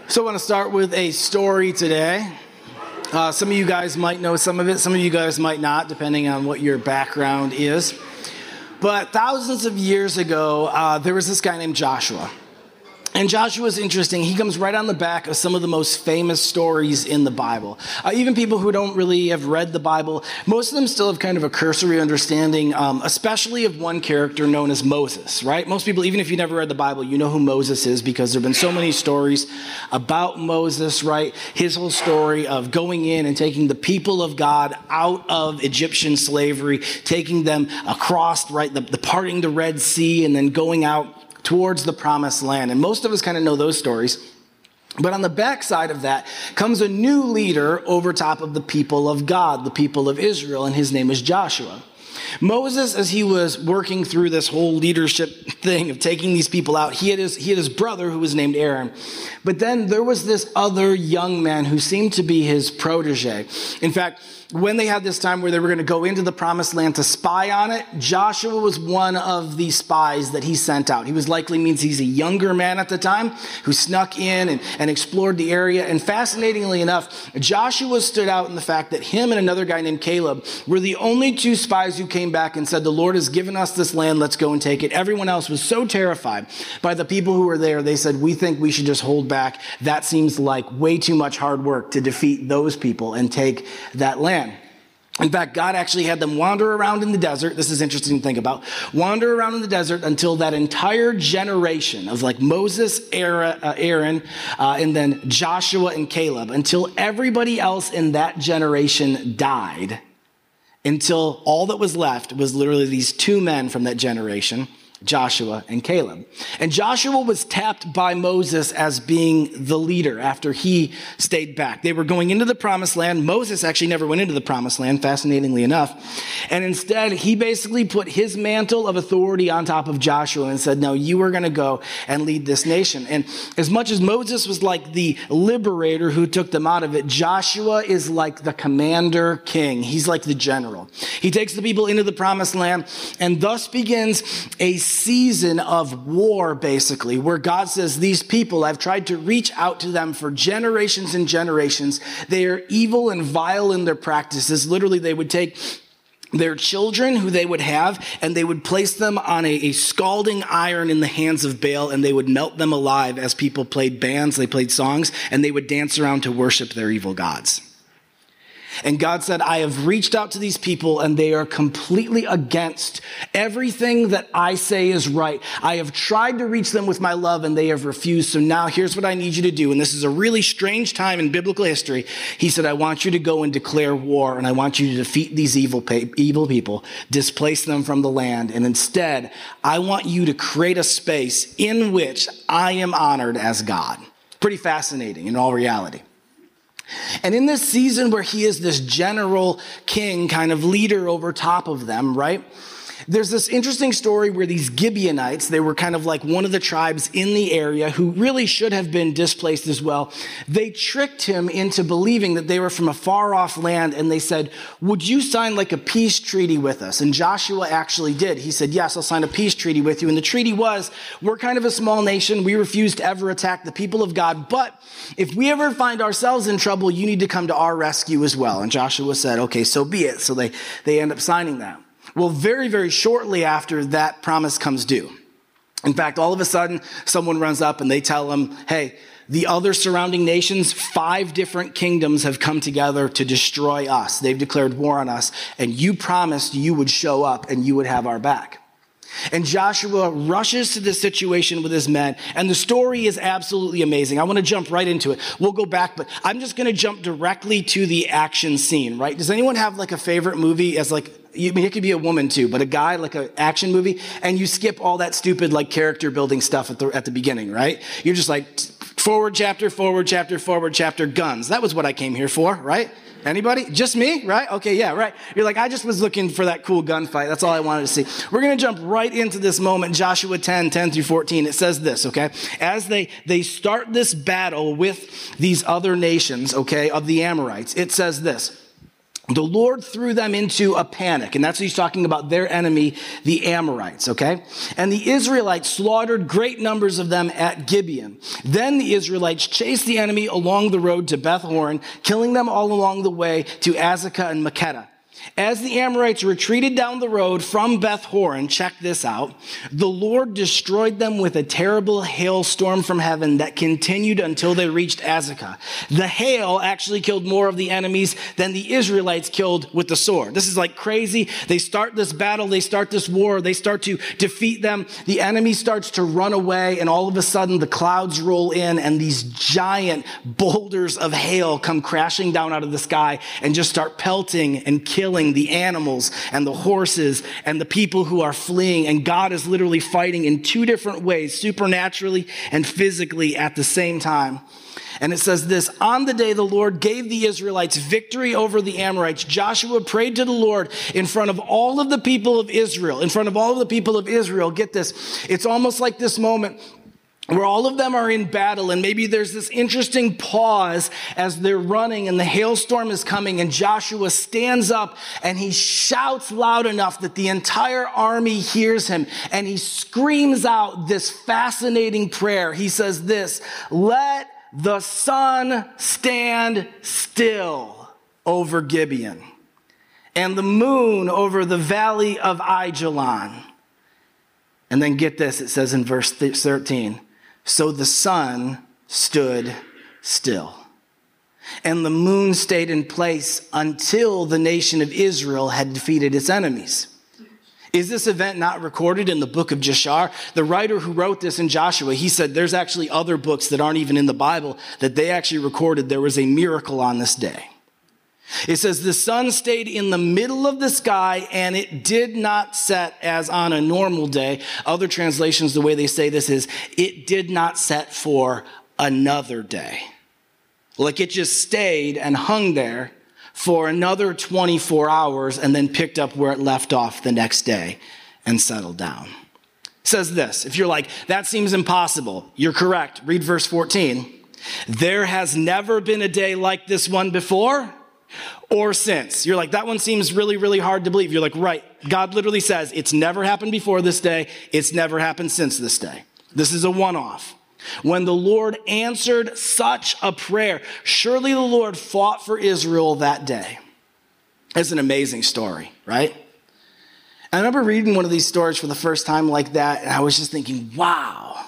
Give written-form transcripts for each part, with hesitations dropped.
So I want to start with a story today. Some of you guys might know some of it. Some of you guys might not, depending on what your background is. But thousands of years ago, there was this guy named Joshua. And Joshua's interesting. He comes right on the back of some of the most famous stories in the Bible. Even people who don't really have read the Bible, most of them still have kind of a cursory understanding, especially of one character known as Moses, right? Most people, even if you never read the Bible, you know who Moses is because there have been so many stories about Moses, right? His whole story of going in and taking the people of God out of Egyptian slavery, taking them across, right, the parting the Red Sea, and then going out towards the promised land. And most of us kind of know those stories. But on the backside of that comes a new leader over top of the people of God, the people of Israel, and his name is Joshua. Moses, as he was working through this whole leadership thing of taking these people out, he had his brother who was named Aaron. But then there was this other young man who seemed to be his protege. In fact, when they had this time where they were going to go into the promised land to spy on it, Joshua was one of the spies that he sent out. He was likely means he's a younger man at the time who snuck in and explored the area. And fascinatingly enough, Joshua stood out in the fact that him and another guy named Caleb were the only two spies who came back and said, "The Lord has given us this land, let's go and take it." Everyone else was so terrified by the people who were there, they said, "We think we should just hold back. That seems like way too much hard work to defeat those people and take that land." In fact, God actually had them wander around in the desert. This is interesting to think about. Wander around in the desert until that entire generation of like Moses, Aaron, and then Joshua and Caleb, until everybody else in that generation died, until all that was left was literally these two men from that generation, Joshua and Caleb. And Joshua was tapped by Moses as being the leader after he stayed back. They were going into the promised land. Moses actually never went into the promised land, fascinatingly enough. And instead, he basically put his mantle of authority on top of Joshua and said, "No, you are going to go and lead this nation." And as much as Moses was like the liberator who took them out of it, Joshua is like the commander king. He's like the general. He takes the people into the promised land, and thus begins a season of war, basically, where God says, "These people, I've tried to reach out to them for generations and generations. They are evil and vile in their practices." Literally, they would take their children who they would have, and they would place them on a scalding iron in the hands of Baal, and they would melt them alive as people played bands, they played songs, and they would dance around to worship their evil gods. And God said, "I have reached out to these people and they are completely against everything that I say is right. I have tried to reach them with my love and they have refused. So now here's what I need you to do." And this is a really strange time in biblical history. He said, "I want you to go and declare war, and I want you to defeat these evil people, displace them from the land. And instead, I want you to create a space in which I am honored as God." Pretty fascinating in all reality. And in this season where he is this general king kind of leader over top of them, right? There's this interesting story where these Gibeonites, they were kind of like one of the tribes in the area who really should have been displaced as well. They tricked him into believing that they were from a far off land, and they said, "Would you sign like a peace treaty with us?" And Joshua actually did. He said, "Yes, I'll sign a peace treaty with you." And the treaty was, "We're kind of a small nation. We refuse to ever attack the people of God. But if we ever find ourselves in trouble, you need to come to our rescue as well." And Joshua said, "Okay, so be it." So they end up signing that. Well, very, very shortly after that promise comes due. In fact, all of a sudden, someone runs up and they tell them, "Hey, the other surrounding nations, 5 different kingdoms have come together to destroy us. They've declared war on us, and you promised you would show up and you would have our back." And Joshua rushes to this situation with his men, and the story is absolutely amazing. I want to jump right into it. We'll go back, but I'm just going to jump directly to the action scene, right? Does anyone have like a favorite movie as like, I mean, it could be a woman too, but a guy, like an action movie, and you skip all that stupid like character building stuff at the beginning, right? You're just like forward chapter, guns. That was what I came here for, right? Anybody? Just me, right? Okay, yeah, right. You're like, I just was looking for that cool gunfight. That's all I wanted to see. We're going to jump right into this moment, Joshua 10 through 14. It says this, okay? As they start this battle with these other nations, okay, of the Amorites, it says this. the Lord threw them into a panic. And that's what he's talking about, their enemy, the Amorites, okay? And the Israelites slaughtered great numbers of them at Gibeon. Then the Israelites chased the enemy along the road to Beth Horon, killing them all along the way to Azekah and Makkedah. As the Amorites retreated down the road from Beth Horon, check this out, the Lord destroyed them with a terrible hailstorm from heaven that continued until they reached Azekah. The hail actually killed more of the enemies than the Israelites killed with the sword. This is like crazy. They start this battle, they start this war, they start to defeat them. The enemy starts to run away, and all of a sudden the clouds roll in, and these giant boulders of hail come crashing down out of the sky and just start pelting and killing the animals and the horses and the people who are fleeing. And God is literally fighting in two different ways, supernaturally and physically at the same time. And it says this, on the day the Lord gave the Israelites victory over the Amorites, Joshua prayed to the Lord in front of all of the people of Israel. In front of all of the people of Israel, get this, it's almost like this moment where all of them are in battle, and maybe there's this interesting pause as they're running and the hailstorm is coming, and Joshua stands up and he shouts loud enough that the entire army hears him, and he screams out this fascinating prayer. He says this, let the sun stand still over Gibeon, and the moon over the valley of Ajalon. And then get this, it says in verse 13, so the sun stood still, and the moon stayed in place until the nation of Israel had defeated its enemies. Is this event not recorded in the book of Jashar? The writer who wrote this in Joshua, he said there's actually other books that aren't even in the Bible that they actually recorded there was a miracle on this day. It says the sun stayed in the middle of the sky and it did not set as on a normal day. Other translations, the way they say this is, it did not set for another day. Like it just stayed and hung there for another 24 hours and then picked up where it left off the next day and settled down. It says this, if you're like, that seems impossible, you're correct. Read verse 14. There has never been a day like this one before or since. You're like, that one seems really, really hard to believe. You're like, right. God literally says it's never happened before this day. It's never happened since this day. This is a one-off. When the Lord answered such a prayer, surely the Lord fought for Israel that day. It's an amazing story, right? I remember reading one of these stories for the first time like that, and I was just thinking, wow,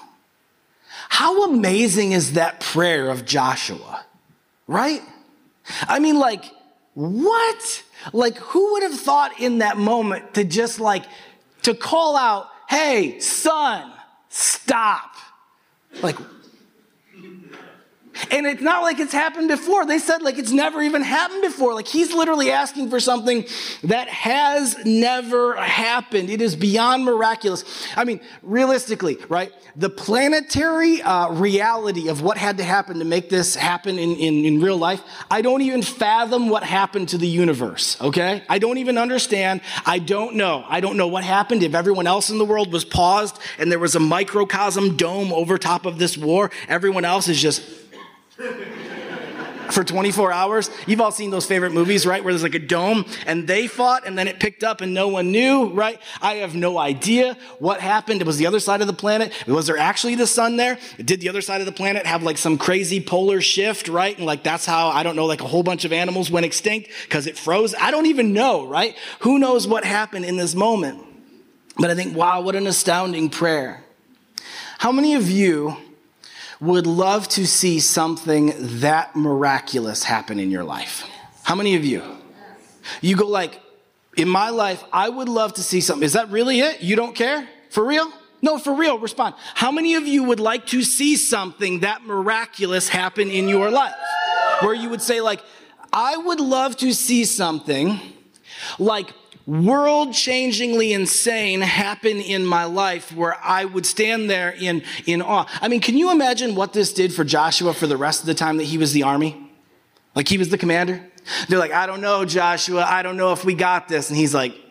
how amazing is that prayer of Joshua, right? I mean, like, what? Like, who would have thought in that moment to just like, to call out, hey, son, stop. Like, and it's not like it's happened before. They said like it's never even happened before. Like he's literally asking for something that has never happened. It is beyond miraculous. I mean, realistically, right? The planetary reality of what had to happen to make this happen in real life, I don't even fathom what happened to the universe, okay? I don't even understand. I don't know. I don't know what happened if everyone else in the world was paused and there was a microcosm dome over top of this war. Everyone else is just for 24 hours. You've all seen those favorite movies, right? Where there's like a dome and they fought and then it picked up and no one knew, right? I have no idea what happened. It was the other side of the planet. Was there actually the sun there? Did the other side of the planet have like some crazy polar shift, right? And like that's how, I don't know, like a whole bunch of animals went extinct because it froze. I don't even know, right? Who knows what happened in this moment? But I think, wow, what an astounding prayer. How many of you would love to see something that miraculous happen in your life? How many of you? You go like, in my life, I would love to see something. Is that really it? You don't care? For real? No, for real, respond. How many of you would like to see something that miraculous happen in your life? Where you would say like, I would love to see something like world-changingly insane happen in my life where I would stand there in awe. I mean, can you imagine what this did for Joshua for the rest of the time that he was the army? Like he was the commander? They're like, I don't know, Joshua. I don't know if we got this. And he's like,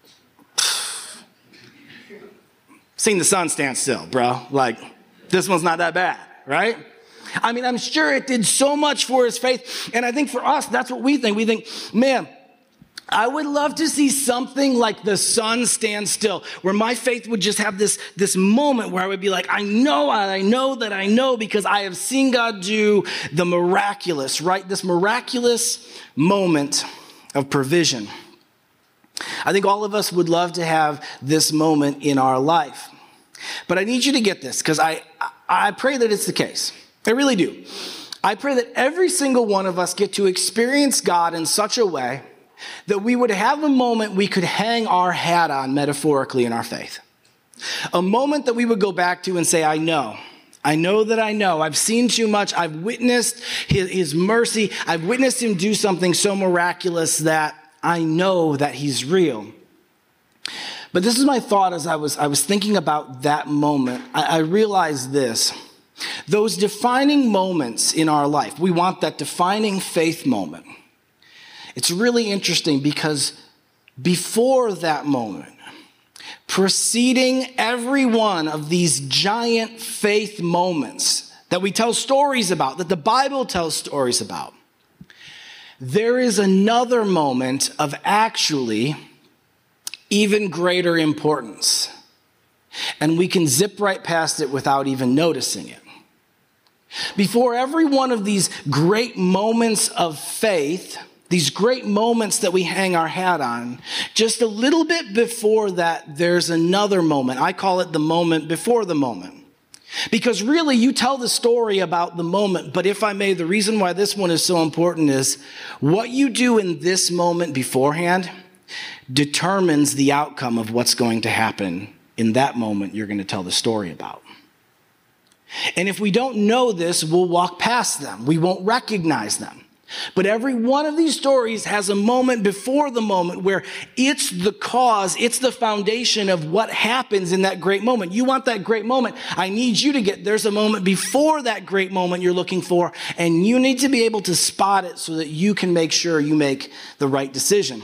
seeing the sun stand still, bro. Like, this one's not that bad, right? I mean, I'm sure it did so much for his faith. And I think for us, that's what we think. We think, man, I would love to see something like the sun stand still, where my faith would just have this moment where I would be like, I know, because I have seen God do the miraculous, right? This miraculous moment of provision. I think all of us would love to have this moment in our life. But I need you to get this, because I pray that it's the case. I really do. I pray that every single one of us get to experience God in such a way that we would have a moment we could hang our hat on metaphorically in our faith. A moment that we would go back to and say, I know that I know. I've seen too much. I've witnessed his mercy. I've witnessed him do something so miraculous that I know that he's real. But this is my thought as I was thinking about that moment. I realized this. Those defining moments in our life, we want that defining faith moment. It's really interesting because before that moment, preceding every one of these giant faith moments that we tell stories about, that the Bible tells stories about, there is another moment of actually even greater importance. And we can zip right past it without even noticing it. Before every one of these great moments of faith, these great moments that we hang our hat on, just a little bit before that, there's another moment. I call it the moment before the moment. Because really, you tell the story about the moment, but if I may, the reason why this one is so important is what you do in this moment beforehand determines the outcome of what's going to happen in that moment you're going to tell the story about. And if we don't know this, we'll walk past them. We won't recognize them. But every one of these stories has a moment before the moment where it's the cause, it's the foundation of what happens in that great moment. You want that great moment. I need you to there's a moment before that great moment you're looking for, and you need to be able to spot it so that you can make sure you make the right decision.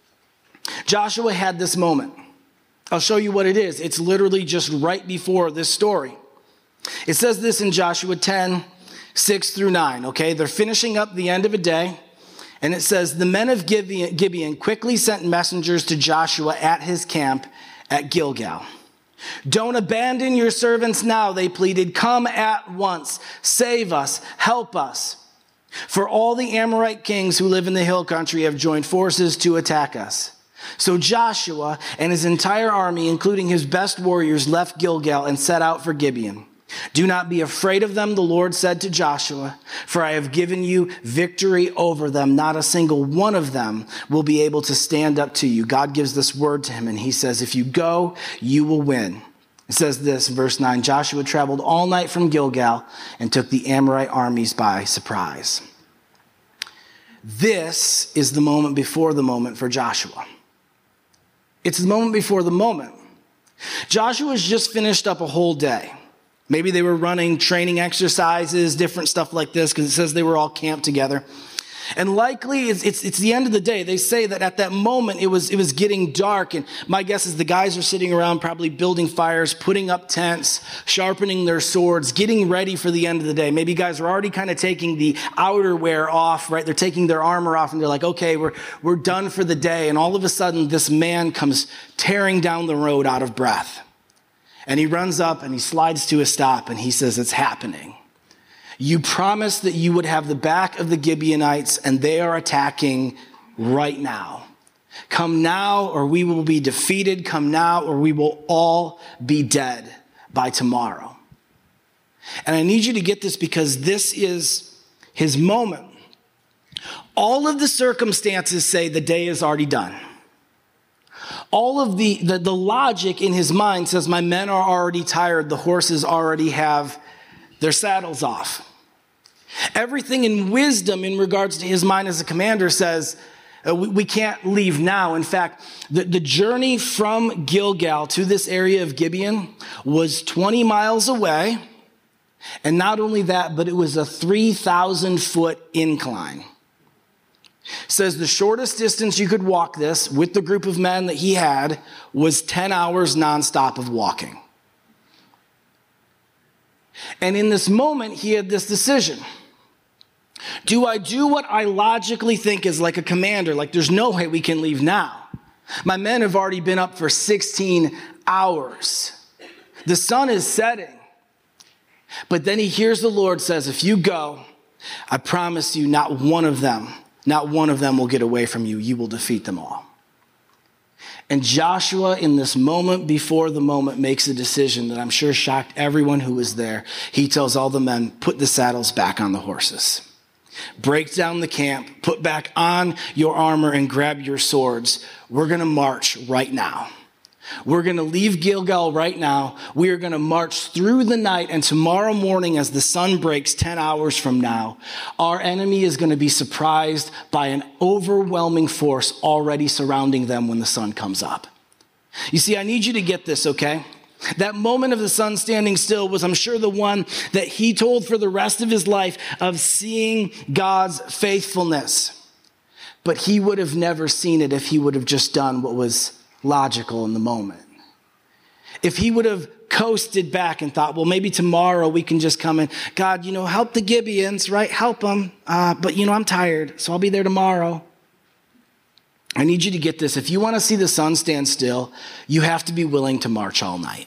Joshua had this moment. I'll show you what it is. It's literally just right before this story. It says this in Joshua 10, 6 through 9, okay? They're finishing up the end of a day, and it says, the men of Gibeon quickly sent messengers to Joshua at his camp at Gilgal. Don't abandon your servants now, they pleaded. Come at once. Save us. Help us. For all the Amorite kings who live in the hill country have joined forces to attack us. So Joshua and his entire army, including his best warriors, left Gilgal and set out for Gibeon. Do not be afraid of them, the Lord said to Joshua, for I have given you victory over them. Not a single one of them will be able to stand up to you. God gives this word to him, and he says, if you go, you will win. It says this, verse 9, Joshua traveled all night from Gilgal and took the Amorite armies by surprise. This is the moment before the moment for Joshua. It's the moment before the moment. Joshua's just finished up a whole day. Maybe they were running training exercises, different stuff like this, because it says they were all camped together. And likely it's the end of the day. They say that at that moment it was getting dark, and my guess is the guys are sitting around probably building fires, putting up tents, sharpening their swords, getting ready for the end of the day. Maybe guys are already kind of taking the outerwear off, right? They're taking their armor off, and they're like, okay, we're done for the day. And all of a sudden this man comes tearing down the road out of breath. And he runs up and he slides to a stop, and he says, it's happening. You promised that you would have the back of the Gibeonites, and they are attacking right now. Come now, or we will be defeated. Come now, or we will all be dead by tomorrow. And I need you to get this, because this is his moment. All of the circumstances say the day is already done. All of the logic in his mind says, my men are already tired. The horses already have their saddles off. Everything in wisdom in regards to his mind as a commander says, we can't leave now. In fact, the journey from Gilgal to this area of Gibeon was 20 miles away. And not only that, but it was a 3,000-foot incline. It says the shortest distance you could walk this with the group of men that he had was 10 hours nonstop of walking. And in this moment, he had this decision. Do I do what I logically think is like a commander? Like there's no way we can leave now. My men have already been up for 16 hours. The sun is setting. But then he hears the Lord says, if you go, I promise you not one of them will get away from you. You will defeat them all. And Joshua, in this moment before the moment, makes a decision that I'm sure shocked everyone who was there. He tells all the men, put the saddles back on the horses. Break down the camp, put back on your armor and grab your swords. We're going to march right now. We're going to leave Gilgal right now. We are going to march through the night, and tomorrow morning as the sun breaks 10 hours from now, our enemy is going to be surprised by an overwhelming force already surrounding them when the sun comes up. You see, I need you to get this, okay? That moment of the sun standing still was, I'm sure, the one that he told for the rest of his life of seeing God's faithfulness. But he would have never seen it if he would have just done what was logical in the moment. If he would have coasted back and thought, well, maybe tomorrow we can just come in. God, help the Gibeons, right? Help them. But I'm tired, so I'll be there tomorrow. I need you to get this. If you want to see the sun stand still, you have to be willing to march all night.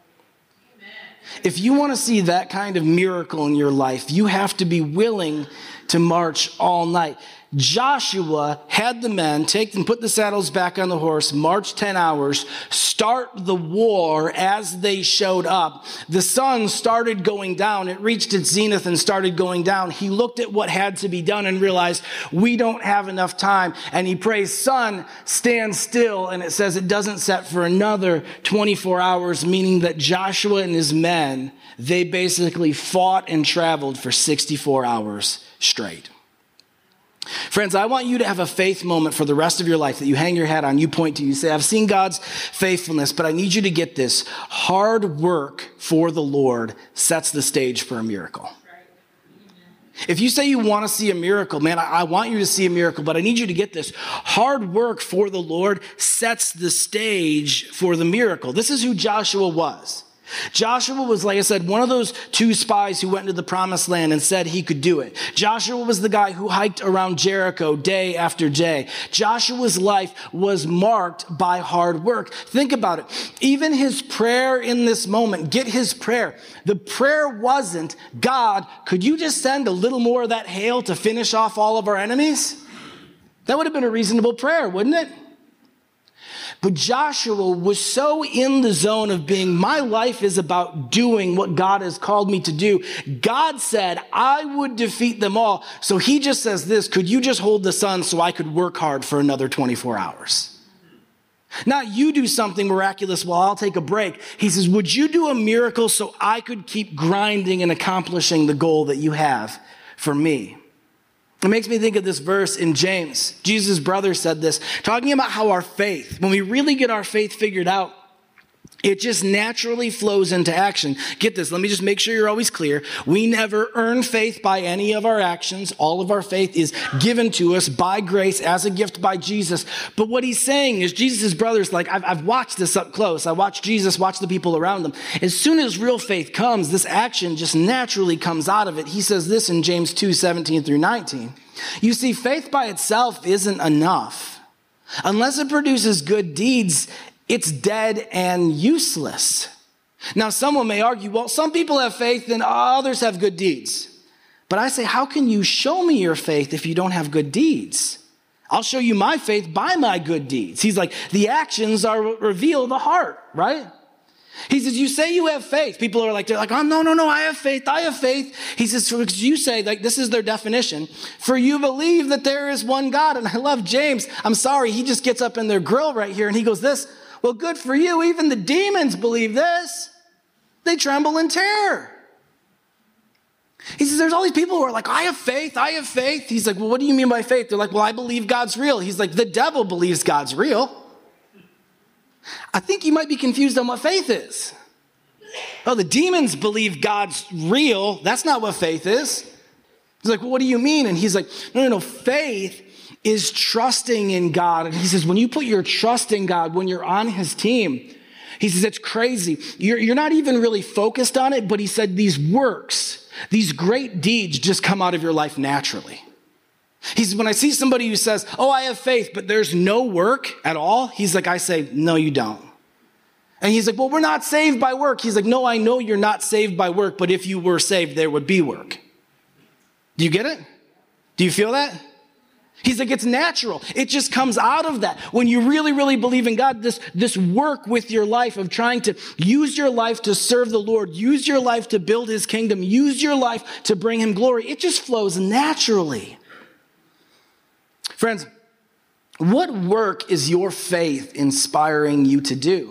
If you want to see that kind of miracle in your life, you have to be willing to march all night. Joshua had the men take and put the saddles back on the horse, march 10 hours, start the war as they showed up. The sun started going down. It reached its zenith and started going down. He looked at what had to be done and realized we don't have enough time. And he prays, sun, stand still. And it says it doesn't set for another 24 hours, meaning that Joshua and his men, they basically fought and traveled for 64 hours straight. Friends, I want you to have a faith moment for the rest of your life that you hang your hat on, you point to, you say, I've seen God's faithfulness, but I need you to get this. Hard work for the Lord sets the stage for a miracle. If you say you want to see a miracle, man, I want you to see a miracle, but I need you to get this. Hard work for the Lord sets the stage for the miracle. This is who Joshua was. Joshua was, like I said, one of those two spies who went into the promised land and said he could do it. Joshua was the guy who hiked around Jericho day after day. Joshua's life was marked by hard work. Think about it. Even his prayer in this moment, get his prayer. The prayer wasn't, God, could you just send a little more of that hail to finish off all of our enemies? That would have been a reasonable prayer, wouldn't it? But Joshua was so in the zone of being, my life is about doing what God has called me to do. God said I would defeat them all. So he just says this, could you just hold the sun so I could work hard for another 24 hours? Not you do something miraculous while I'll take a break. He says, would you do a miracle so I could keep grinding and accomplishing the goal that you have for me? It makes me think of this verse in James. Jesus' brother said this, talking about how our faith, when we really get our faith figured out, it just naturally flows into action. Get this, let me just make sure you're always clear. We never earn faith by any of our actions. All of our faith is given to us by grace as a gift by Jesus. But what he's saying is Jesus' brother's like, I've watched this up close. I watched Jesus watch the people around him. As soon as real faith comes, this action just naturally comes out of it. He says this in James 2:17-19. You see, faith by itself isn't enough. Unless it produces good deeds, it's dead and useless. Now, someone may argue, well, some people have faith and others have good deeds. But I say, how can you show me your faith if you don't have good deeds? I'll show you my faith by my good deeds. He's like, the actions reveal the heart, right? He says, you say you have faith. People are like, oh, no, I have faith. He says, so you say, like, this is their definition. For you believe that there is one God. And I love James. I'm sorry, he just gets up in their grill right here and he goes this, well, good for you. Even the demons believe this. They tremble in terror. He says, there's all these people who are like, I have faith. He's like, well, what do you mean by faith? They're like, well, I believe God's real. He's like, the devil believes God's real. I think you might be confused on what faith is. Oh, the demons believe God's real. That's not what faith is. He's like, well, what do you mean? And he's like, no. Faith is trusting in God. And he says, when you put your trust in God, when you're on his team, He says, it's crazy. You're not even really focused on it, but he said these works, these great deeds just come out of your life naturally. He says, when I see somebody who says, oh, I have faith, but there's no work at all, he's like, I say, no, you don't. And he's like, well, we're not saved by work. He's like, no, I know you're not saved by work, but if you were saved, there would be work. Do you get it? Do you feel that? He's like, it's natural. It just comes out of that. When you really, really believe in God, this work with your life of trying to use your life to serve the Lord, use your life to build his kingdom, use your life to bring him glory, it just flows naturally. Friends, what work is your faith inspiring you to do?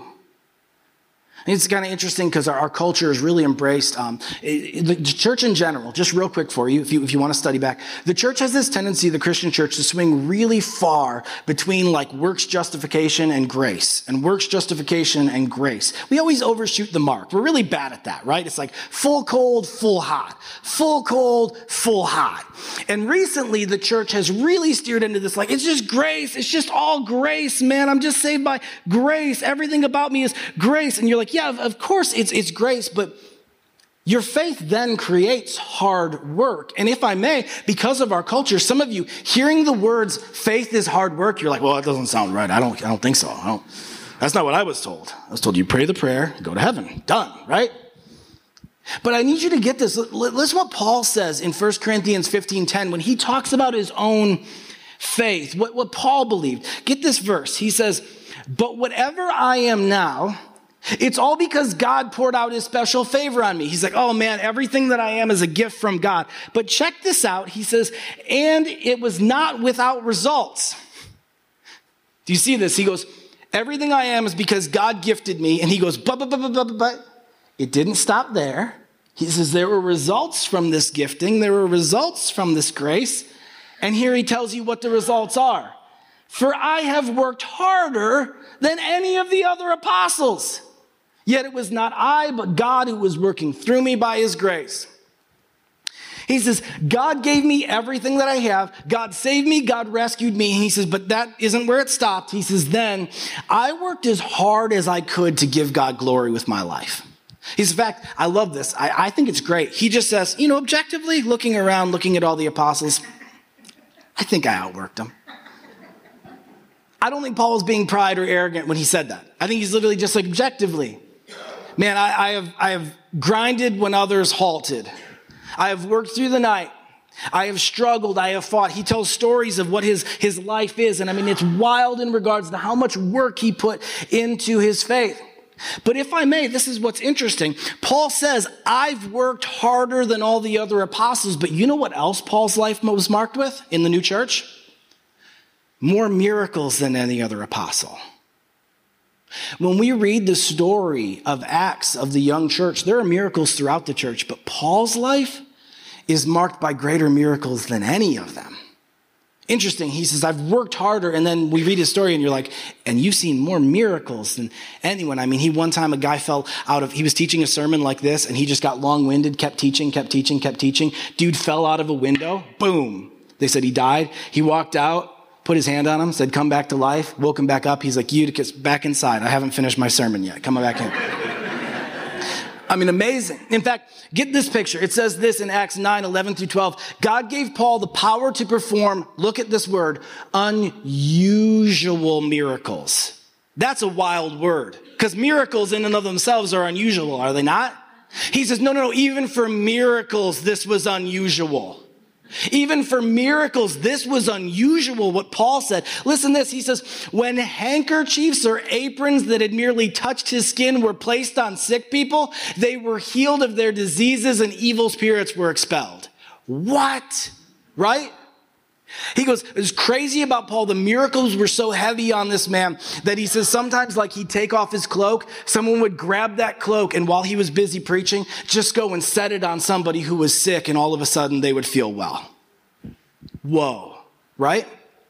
It's kind of interesting because our culture has really embraced the church in general. Just real quick for you, if you want to study back, the church has this tendency, the Christian church, to swing really far between like works justification and grace, and works justification and grace. We always overshoot the mark. We're really bad at that, right? It's like full cold, full hot, full cold, full hot. And recently, the church has really steered into this, like, it's just grace. It's just all grace, man. I'm just saved by grace. Everything about me is grace. And you're like, yeah, of course it's grace, but your faith then creates hard work. And if I may, because of our culture, some of you hearing the words faith is hard work, you're like, well, that doesn't sound right. I don't think so. That's not what I was told. I was told you pray the prayer, go to heaven. Done, right? But I need you to get this. Listen what Paul says in 1 Corinthians 15:10 when he talks about his own faith, what Paul believed. Get this verse. He says, but whatever I am now, it's all because God poured out his special favor on me. He's like, oh man, everything that I am is a gift from God. But check this out. He says, and it was not without results. Do you see this? He goes, everything I am is because God gifted me. And he goes, but it didn't stop there. He says, there were results from this gifting. There were results from this grace. And here he tells you what the results are. For I have worked harder than any of the other apostles. Yet it was not I, but God who was working through me by his grace. He says, God gave me everything that I have. God saved me. God rescued me. And he says, but that isn't where it stopped. He says, then I worked as hard as I could to give God glory with my life. He's, in fact, I love this. I think it's great. He just says, objectively, looking around, looking at all the apostles, I think I outworked them. I don't think Paul was being pride or arrogant when he said that. I think he's literally just like, objectively. Man, I have grinded when others halted. I have worked through the night. I have struggled. I have fought. He tells stories of what his life is. And I mean, it's wild in regards to how much work he put into his faith. But if I may, this is what's interesting. Paul says, I've worked harder than all the other apostles. But you know what else Paul's life was marked with in the new church? More miracles than any other apostle. When we read the story of Acts of the young church, there are miracles throughout the church, but Paul's life is marked by greater miracles than any of them. Interesting. He says, I've worked harder. And then we read his story and you're like, and you've seen more miracles than anyone. I mean, one time a guy he was teaching a sermon like this and he just got long-winded, kept teaching. Dude fell out of a window. Boom. They said he died. He walked out, put his hand on him, said, come back to life, woke him back up. He's like, Eutychus, back inside. I haven't finished my sermon yet. Come back in. I mean, amazing. In fact, get this picture. It says this in Acts 9:11-12. God gave Paul the power to perform, look at this word, unusual miracles. That's a wild word because miracles in and of themselves are unusual, are they not? He says, no, even for miracles, this was unusual. Even for miracles, this was unusual, what Paul said. Listen to this. He says, when handkerchiefs or aprons that had merely touched his skin were placed on sick people, they were healed of their diseases and evil spirits were expelled. What? Right? He goes, it was crazy about Paul. The miracles were so heavy on this man that he says sometimes like he'd take off his cloak. Someone would grab that cloak and while he was busy preaching, just go and set it on somebody who was sick and all of a sudden they would feel well. Whoa, right?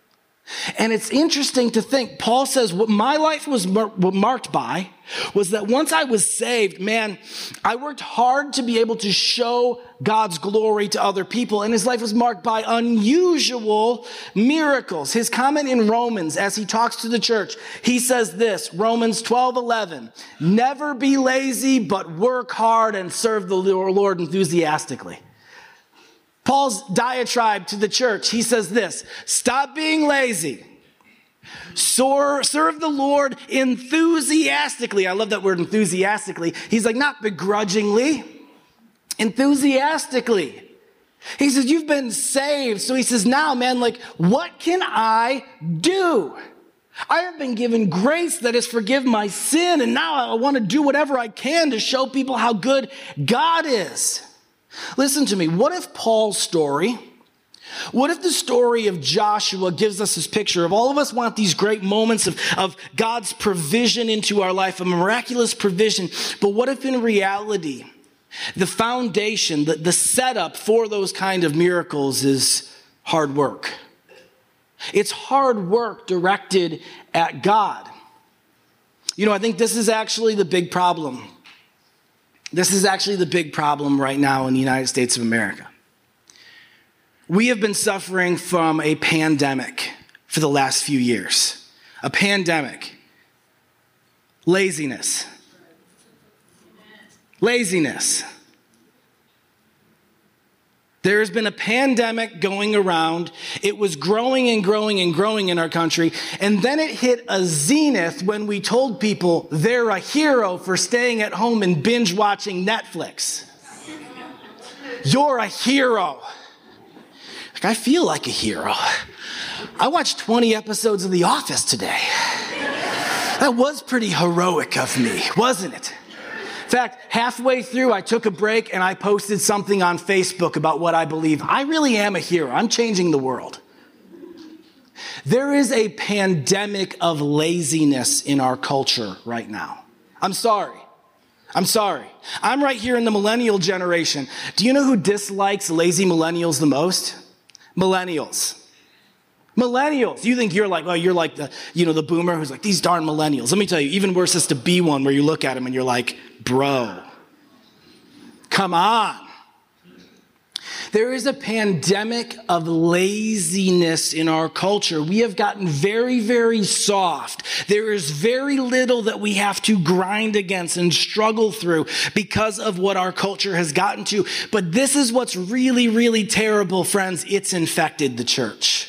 And it's interesting to think, Paul says, what my life was marked by was that once I was saved, man, I worked hard to be able to show God's glory to other people. And his life was marked by unusual miracles. His comment in Romans, as he talks to the church, he says this, Romans 12:11, never be lazy, but work hard and serve the Lord enthusiastically. Paul's diatribe to the church, he says this, stop being lazy. Serve the Lord enthusiastically. I love that word enthusiastically. He's like, not begrudgingly, enthusiastically. He says, you've been saved. So he says, now, man, like, what can I do? I have been given grace that has forgiven my sin, and now I want to do whatever I can to show people how good God is. Listen to me. What if Paul's story, what if the story of Joshua gives us this picture of all of us want these great moments of God's provision into our life, a miraculous provision, but what if in reality, the foundation, the setup for those kind of miracles is hard work? It's hard work directed at God. You know, I think this is actually the big problem. This is actually the big problem right now in the United States of America. We have been suffering from a pandemic for the last few years. A pandemic. Laziness. Laziness. There has been a pandemic going around. It was growing and growing and growing in our country. And then it hit a zenith when we told people they're a hero for staying at home and binge watching Netflix. You're a hero. Like, I feel like a hero. I watched 20 episodes of The Office today. That was pretty heroic of me, wasn't it? In fact, halfway through, I took a break and I posted something on Facebook about what I believe. I really am a hero. I'm changing the world. There is a pandemic of laziness in our culture right now. I'm sorry. I'm right here in the millennial generation. Do you know who dislikes lazy millennials the most? Millennials. You think you're like, well, you're like the boomer who's like, these darn millennials. Let me tell you, even worse is to be one where you look at them and you're like, bro, come on. There is a pandemic of laziness in our culture. We have gotten very, very soft. There is very little that we have to grind against and struggle through because of what our culture has gotten to. But this is what's really, really terrible, friends. It's infected the church.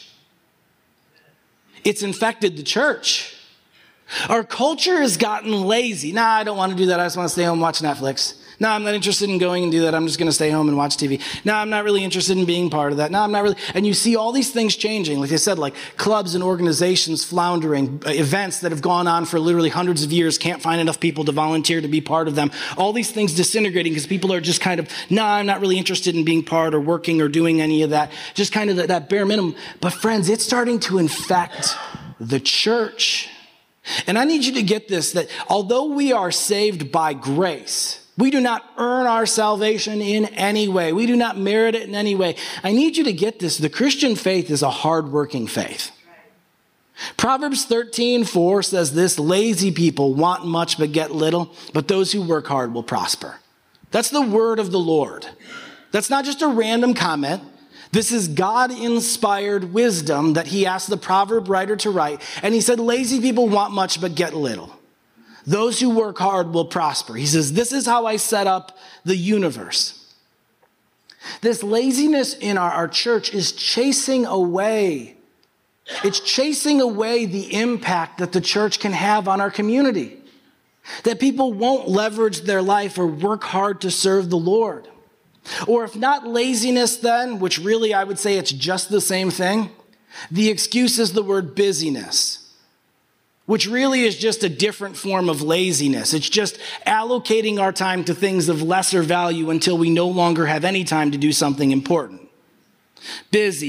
It's infected the church. Our culture has gotten lazy. Nah, I don't want to do that. I just want to stay home and watch Netflix. No, I'm not interested in going and do that. I'm just going to stay home and watch TV. No, I'm not really interested in being part of that. No, I'm not really. And you see all these things changing. Like I said, like clubs and organizations floundering, events that have gone on for literally hundreds of years, can't find enough people to volunteer to be part of them. All these things disintegrating because people are just kind of, no, I'm not really interested in being part or working or doing any of that. Just kind of that bare minimum. But friends, it's starting to infect the church. And I need you to get this, that although we are saved by grace, we do not earn our salvation in any way. We do not merit it in any way. I need you to get this. The Christian faith is a hardworking faith. Proverbs 13:4 says this, lazy people want much but get little, but those who work hard will prosper. That's the word of the Lord. That's not just a random comment. This is God-inspired wisdom that he asked the proverb writer to write. And he said, lazy people want much but get little. Those who work hard will prosper. He says, this is how I set up the universe. This laziness in our church is chasing away. It's chasing away the impact that the church can have on our community. That people won't leverage their life or work hard to serve the Lord. Or if not laziness then, which really I would say it's just the same thing, the excuse is the word busyness, which really is just a different form of laziness. It's just allocating our time to things of lesser value until we no longer have any time to do something important. Busy.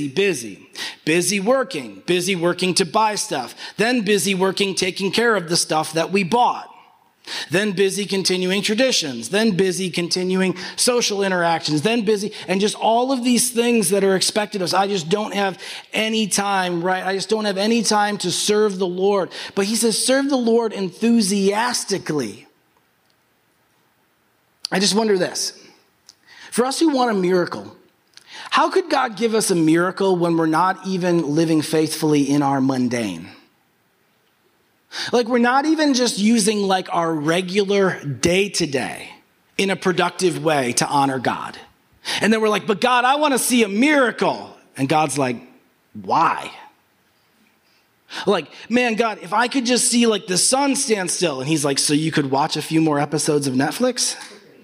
Busy working to buy stuff, then busy working taking care of the stuff that we bought. then busy continuing traditions, then busy continuing social interactions, then busy, and just all of these things that are expected of us. I just don't have any time, right? I just don't have any time to serve the Lord. But he says, serve the Lord enthusiastically. I just wonder this. For us who want a miracle, how could God give us a miracle when we're not even living faithfully in our mundane? Like we're not even just using like our regular day-to-day in a productive way to honor God. And then we're like, but God, I want to see a miracle. And God's like, why? Like, man, God, if I could just see like the sun stand still. And he's like, so you could watch a few more episodes of Netflix?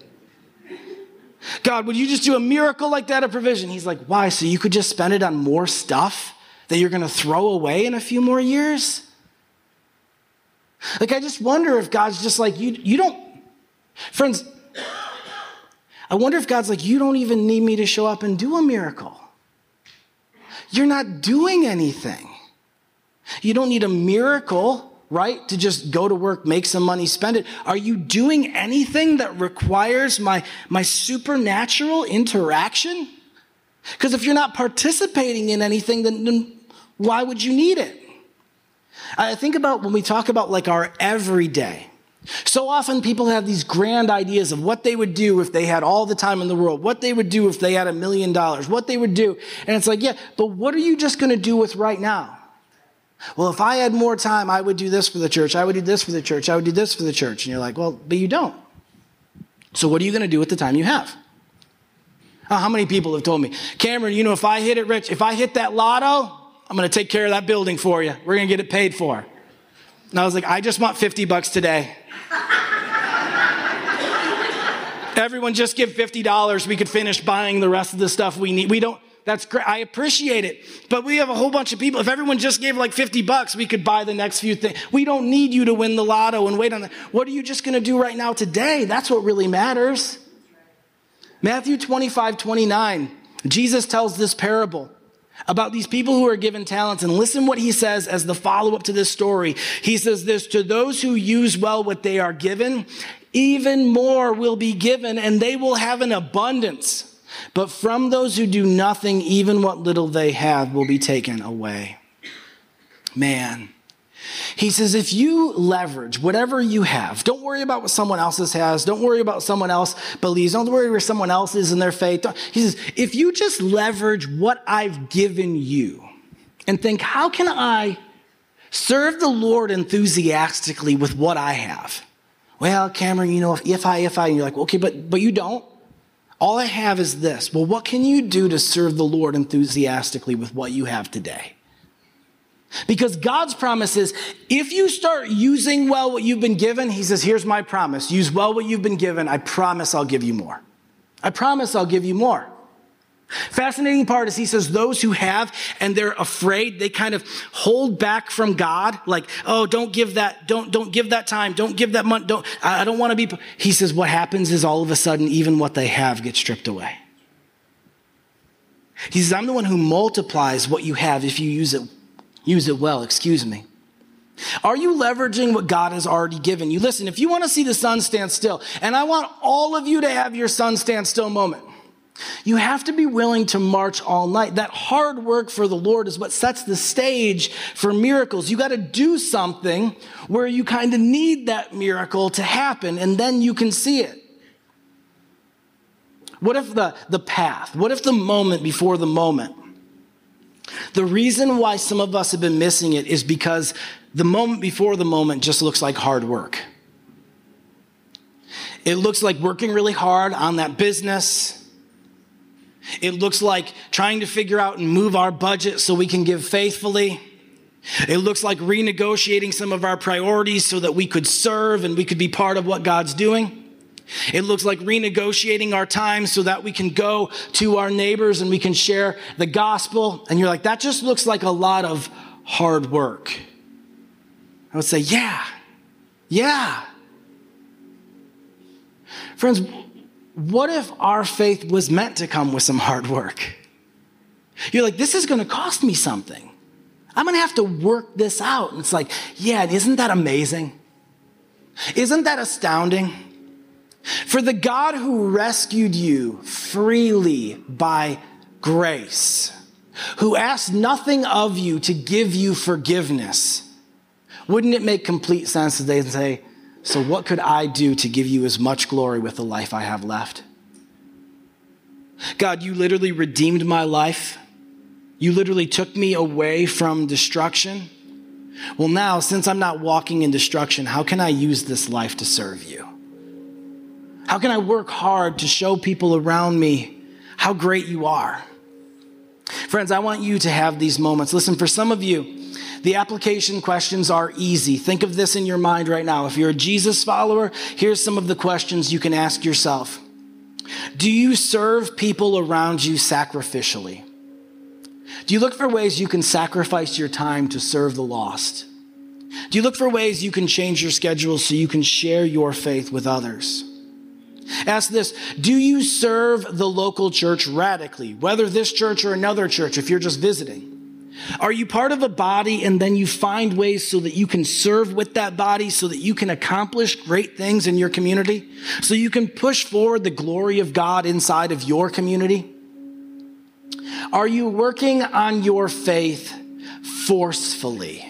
God, would you just do a miracle like that of provision? He's like, why? So you could just spend it on more stuff that you're going to throw away in a few more years? Like, I just wonder if God's just like, you don't, friends, I wonder if God's like, you don't even need me to show up and do a miracle. You're not doing anything. You don't need a miracle, right? To just go to work, make some money, spend it. Are you doing anything that requires my supernatural interaction? Because if you're not participating in anything, then why would you need it? I think about when we talk about like our everyday. So often people have these grand ideas of what they would do if they had all the time in the world, what they would do if they had $1 million, what they would do. And it's like, yeah, but what are you just going to do with right now? Well, if I had more time, I would do this for the church. I would do this for the church. I would do this for the church. And you're like, well, but you don't. So what are you going to do with the time you have? How many people have told me, Cameron, you know, if I hit it rich, if I hit that lotto, I'm going to take care of that building for you. We're going to get it paid for. And I was like, I just want $50 today. Everyone just give $50. We could finish buying the rest of the stuff we need. We don't, that's great. I appreciate it. But we have a whole bunch of people. If everyone just gave like $50, we could buy the next few things. We don't need you to win the lotto and wait on that. What are you just going to do right now today? That's what really matters. Matthew 25:29, Jesus tells this parable about these people who are given talents. And listen what he says as the follow-up to this story. He says this, to those who use well what they are given, even more will be given, and they will have an abundance. But from those who do nothing, even what little they have will be taken away. Man. He says, if you leverage whatever you have, don't worry about what someone else has. Don't worry about someone else believes. Don't worry where someone else is in their faith. He says, if you just leverage what I've given you and think, how can I serve the Lord enthusiastically with what I have? Well, Cameron, you know, if I, and you're like, okay, but you don't. All I have is this. Well, what can you do to serve the Lord enthusiastically with what you have today? Because God's promise is, if you start using well what you've been given, he says, here's my promise. Use well what you've been given. I promise I'll give you more. I promise I'll give you more. Fascinating part is he says those who have and they're afraid, they kind of hold back from God. Like, oh, don't give that, don't give that time, don't give that money, I don't want to be. He says what happens is all of a sudden, even what they have gets stripped away. He says, I'm the one who multiplies what you have if you use it well, Are you leveraging what God has already given you? Listen, if you want to see the sun stand still, and I want all of you to have your sun stand still moment, you have to be willing to march all night. That hard work for the Lord is what sets the stage for miracles. You got to do something where you kind of need that miracle to happen, and then you can see it. What if the path? What if the moment before the moment? The reason why some of us have been missing it is because the moment before the moment just looks like hard work. It looks like working really hard on that business. It looks like trying to figure out and move our budget so we can give faithfully. It looks like renegotiating some of our priorities so that we could serve and we could be part of what God's doing. It looks like renegotiating our time so that we can go to our neighbors and we can share the gospel. And you're like, that just looks like a lot of hard work. I would say, yeah. Friends, what if our faith was meant to come with some hard work? You're like, this is going to cost me something. I'm going to have to work this out. And it's like, yeah, isn't that amazing? Isn't that astounding? For the God who rescued you freely by grace, who asked nothing of you to give you forgiveness, wouldn't it make complete sense today and say, so what could I do to give you as much glory with the life I have left? God, you literally redeemed my life. You literally took me away from destruction. Well, now, since I'm not walking in destruction, how can I use this life to serve you? How can I work hard to show people around me how great you are? Friends, I want you to have these moments. Listen, for some of you, the application questions are easy. Think of this in your mind right now. If you're a Jesus follower, here's some of the questions you can ask yourself. Do you serve people around you sacrificially? Do you look for ways you can sacrifice your time to serve the lost? Do you look for ways you can change your schedule so you can share your faith with others? Ask this, do you serve the local church radically, whether this church or another church, if you're just visiting? Are you part of a body and then you find ways so that you can serve with that body so that you can accomplish great things in your community? So you can push forward the glory of God inside of your community? Are you working on your faith forcefully?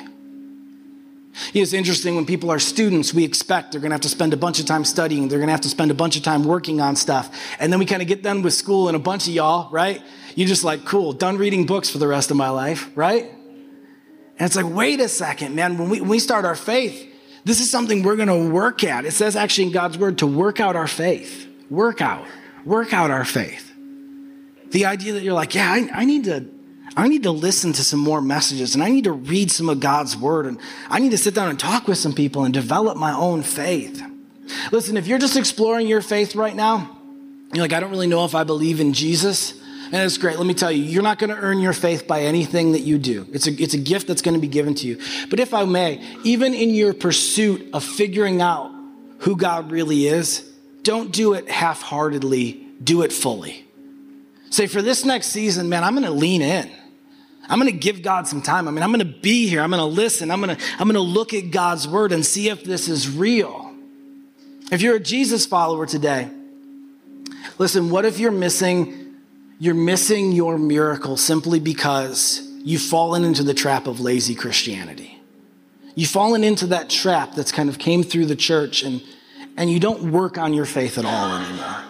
It's interesting when people are students, we expect they're going to have to spend a bunch of time studying. They're going to have to spend a bunch of time working on stuff. And then we kind of get done with school and a bunch of y'all, right? You're just like, cool, done reading books for the rest of my life, right? And it's like, wait a second, man. When we start our faith, this is something we're going to work at. It says actually in God's word to work out our faith. Work out our faith. The idea that you're like, yeah, I need to listen to some more messages and I need to read some of God's word and I need to sit down and talk with some people and develop my own faith. Listen, if you're just exploring your faith right now, you're like, I don't really know if I believe in Jesus. And it's great. Let me tell you, you're not going to earn your faith by anything that you do. It's a gift that's going to be given to you. But if I may, even in your pursuit of figuring out who God really is, don't do it half-heartedly. Do it fully. Say, for this next season, man, I'm going to lean in. I'm going to give God some time. I'm going to be here. I'm going to listen. I'm going to look at God's word and see if this is real. If you're a Jesus follower today, listen, what if you're missing your miracle simply because you've fallen into the trap of lazy Christianity? You've fallen into that trap that's kind of came through the church and you don't work on your faith at all anymore.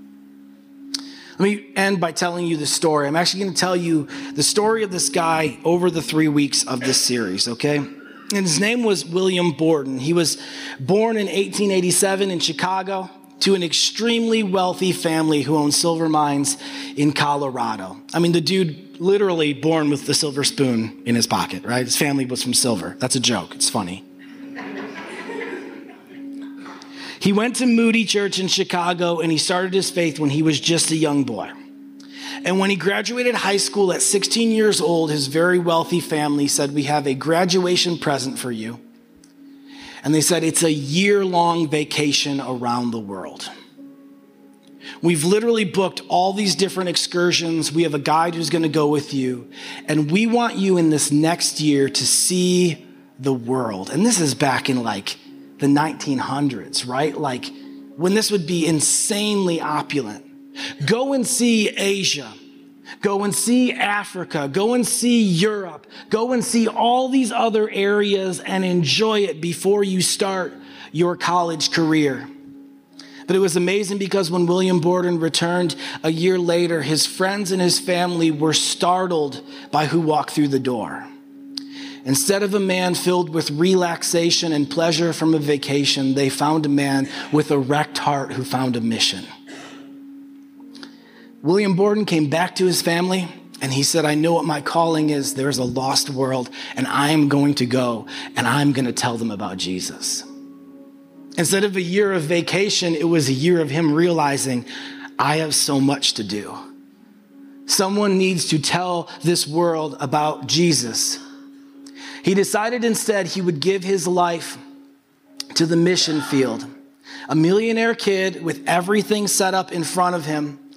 Let me end by telling you the story. I'm actually going to tell you the story of this guy over the 3 weeks of this series, okay? And his name was William Borden. He was born in 1887 in Chicago to an extremely wealthy family who owned silver mines in Colorado. I mean, the dude literally born with the silver spoon in his pocket, right? His family was from silver. That's a joke. It's funny. He went to Moody Church in Chicago and he started his faith when he was just a young boy. And when he graduated high school at 16 years old, his very wealthy family said, we have a graduation present for you. And they said, it's a year-long vacation around the world. We've literally booked all these different excursions. We have a guide who's going to go with you. And we want you in this next year to see the world. And this is back in like the 1900s, right? Like when this would be insanely opulent. Go and see Asia. Go and see Africa. Go and see Europe. Go and see all these other areas and enjoy it before you start your college career. But it was amazing because when William Borden returned a year later, his friends and his family were startled by who walked through the door. Instead of a man filled with relaxation and pleasure from a vacation, they found a man with a wrecked heart who found a mission. William Borden came back to his family and he said, I know what my calling is. There's a lost world and I am going to go and I'm going to tell them about Jesus. Instead of a year of vacation, it was a year of him realizing, I have so much to do. Someone needs to tell this world about Jesus. He decided instead he would give his life to the mission field. A millionaire kid with everything set up in front of him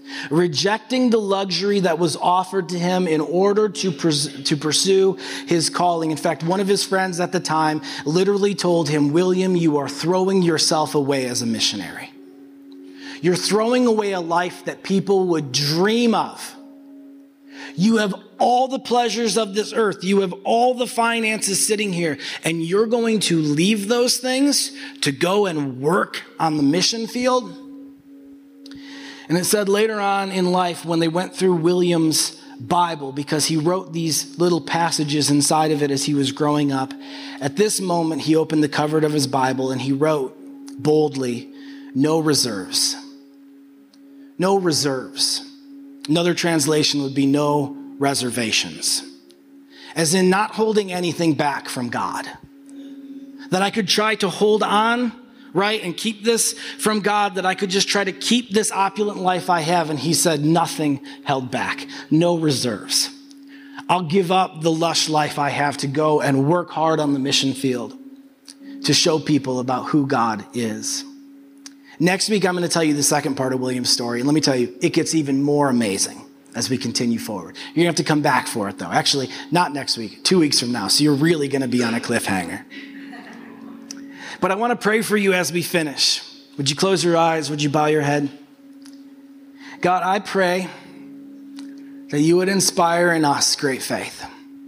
rejecting the luxury that was offered to him in order to pursue his calling. In fact, one of his friends at the time literally told him, "William, you are throwing yourself away as a missionary. You're throwing away a life that people would dream of. You have all the pleasures of this earth. You have all the finances sitting here, and you're going to leave those things to go and work on the mission field?" And it said later on in life, when they went through William's Bible, because he wrote these little passages inside of it as he was growing up, at this moment, he opened the cover of his Bible and he wrote boldly, "No reserves." No reserves. Another translation would be no reservations. As in not holding anything back from God. That I could try to hold on, right, and keep this from God, that I could just try to keep this opulent life I have. And he said, nothing held back, no reserves. I'll give up the lush life I have to go and work hard on the mission field to show people about who God is. Next week, I'm going to tell you the second part of William's story. And let me tell you, it gets even more amazing as we continue forward. You're going to have to come back for it, though. Actually, not next week, 2 weeks from now. So you're really going to be on a cliffhanger. But I want to pray for you as we finish. Would you close your eyes? Would you bow your head? God, I pray that you would inspire in us great faith.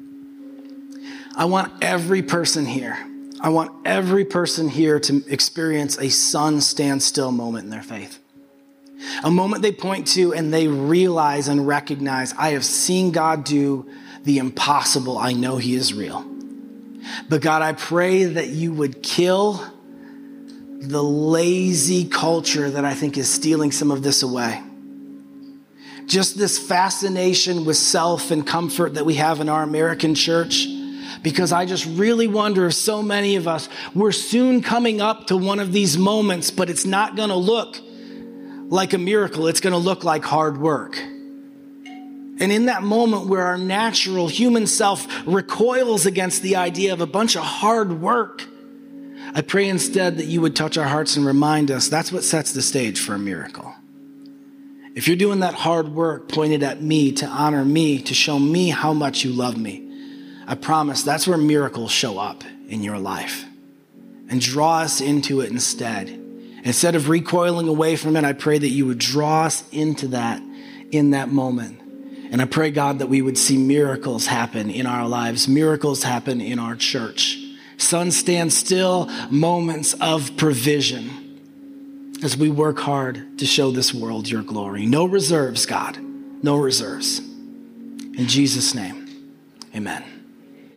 I want every person here to experience a sun stand still moment in their faith. A moment they point to and they realize and recognize, I have seen God do the impossible. I know he is real. But God, I pray that you would kill the lazy culture that I think is stealing some of this away. Just this fascination with self and comfort that we have in our American church. Because I just really wonder if so many of us, we're soon coming up to one of these moments, but it's not going to look like a miracle. It's going to look like hard work. And in that moment where our natural human self recoils against the idea of a bunch of hard work, I pray instead that you would touch our hearts and remind us that's what sets the stage for a miracle. If you're doing that hard work pointed at me, to honor me, to show me how much you love me, I promise that's where miracles show up in your life. And draw us into it instead. Instead of recoiling away from it, I pray that you would draw us into that in that moment. And I pray, God, that we would see miracles happen in our lives, miracles happen in our church. Sun stand still moments of provision as we work hard to show this world your glory. No reserves, God, no reserves. In Jesus' name, amen.